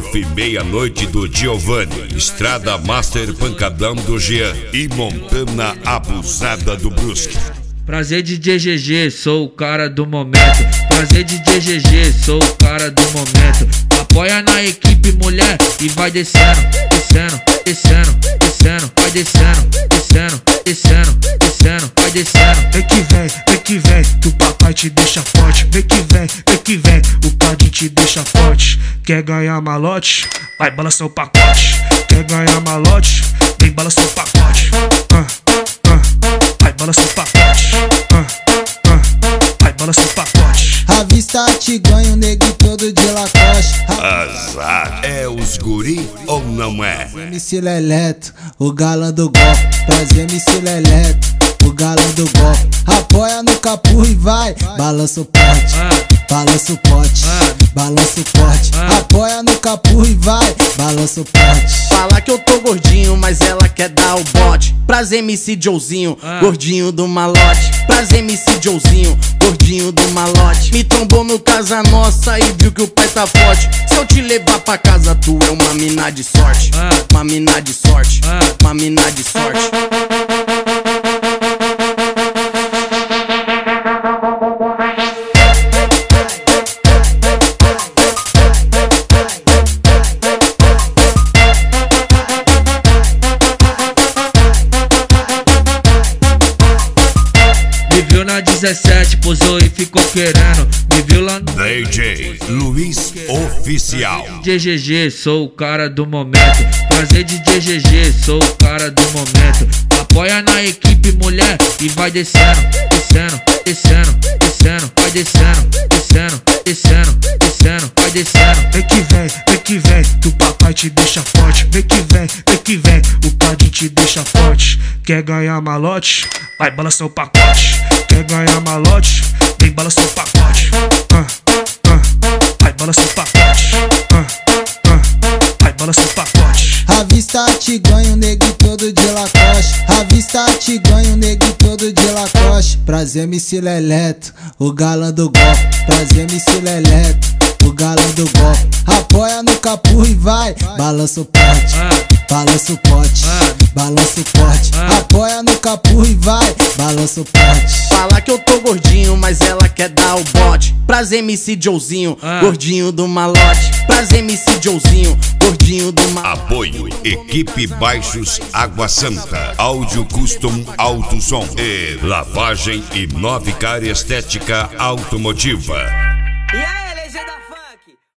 Golf Meia-Noite do Giovanni, Estrada Master Pancadão do Jean e Montana Abusada do Brusque. Prazer DJ GG, sou o cara do momento. Prazer DJ GG, sou o cara do momento. Apoia na equipe, mulher, e vai descendo, descendo, descendo, descendo, vai descendo, descendo, descendo, descendo, vai descendo. Vem que vem, que o papai te deixa forte. Vem que vem, o card te deixa forte. Quer ganhar malote? Vai balançar o pacote. Quer ganhar malote? Vem balançar o pacote. Vai balançar o pacote. Vai balançar o pacote. A vista te ganha, o nego todo de Lacoste. Azar, é os guri ou não é? MC Leleto, o galã do golpe. Prazer MC Leleto, o galã do golpe. Apoia no capuz e vai, balança o pote, balança o pote, balança o pote. Apoia no capuz e vai, balança o pote. Fala que eu tô gordinho, mas ela quer dar o bote. Prazer MC Joezinho, gordinho do malote. Prazer MC Joezinho, gordinho do malote. Me trombou no casa nossa e viu que o pai tá forte. Se eu te levar pra casa tu é uma mina de sorte. Uma mina de sorte, uma mina de sorte. Me viu na 17, posou e ficou querendo. Me viu lá no DJ Luiz Oficial. DJ GG, sou o cara do momento. Prazer DJ GG, sou o cara do momento. Apoia na equipe, mulher, e vai descendo, descendo, descendo, descendo, vai descendo, descendo, descendo, descendo, vai descendo. Vem que vem, que o papai te deixa forte. Vem que vem, o card te deixa forte. Quer ganhar malote? Vai balançar o pacote. Quer ganhar malote? Vem balançar o pacote. Vai balançar o pacote. Vai balançar o pacote. A vista te ganha, o nego todo de Lacoste. A vista te ganha, o nego todo de Lacoste. Prazer MC Leleto, o galã do golpe. Prazer MC Leleto, o galã do golpe. Apoia no capuz e vai, balança o pote, balança o pote, balança o pote. Apoia no capuz e vai, balança o pote. Fala que eu tô gordinho, mas ela quer dar o bote. Prazer MC Joezinho, gordinho do malote. Prazer MC Joezinho, gordinho do malote. Apoio Equipe Baixos Água Santa, Áudio Custom Alto Som e Lavagem e Novicar Estética Automotiva.